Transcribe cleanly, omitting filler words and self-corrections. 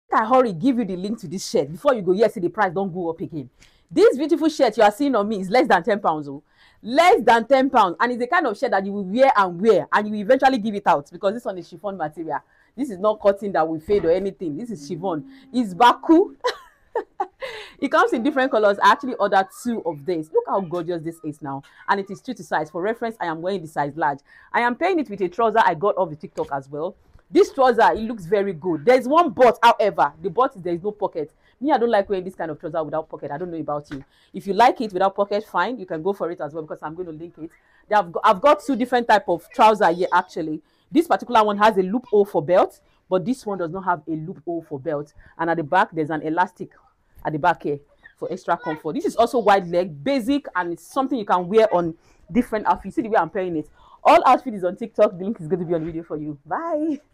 I hurry give you the link to this shirt before you go, yes, see the price don't go up again. This beautiful shirt you are seeing on me is less than 10 pounds. Oh. Less than 10 pounds. And it's the kind of shirt that you will wear, and you will eventually give it out, because this one is chiffon material. This is not cotton that will fade or anything. This is chiffon. It's Baku. It comes in different colors. I actually ordered 2 of this. Look how gorgeous this is now. And it is true to size. For reference, I am wearing the size large. I am pairing it with a trouser I got off the TikTok as well. This trouser, it looks very good. There's one but, however, the but is there is no pocket. Me, I don't like wearing this kind of trouser without pocket. I don't know about you. If you like it without pocket, fine. You can go for it as well, because I'm going to link it. I've got 2 different type of trouser here, actually. This particular one has a loophole for belt, but this one does not have a loophole for belt. And at the back, there's an elastic at the back here for extra comfort. This is also wide leg, basic, and it's something you can wear on different outfits. See the way I'm pairing it. All outfit is on TikTok. The link is going to be on the video for you. Bye.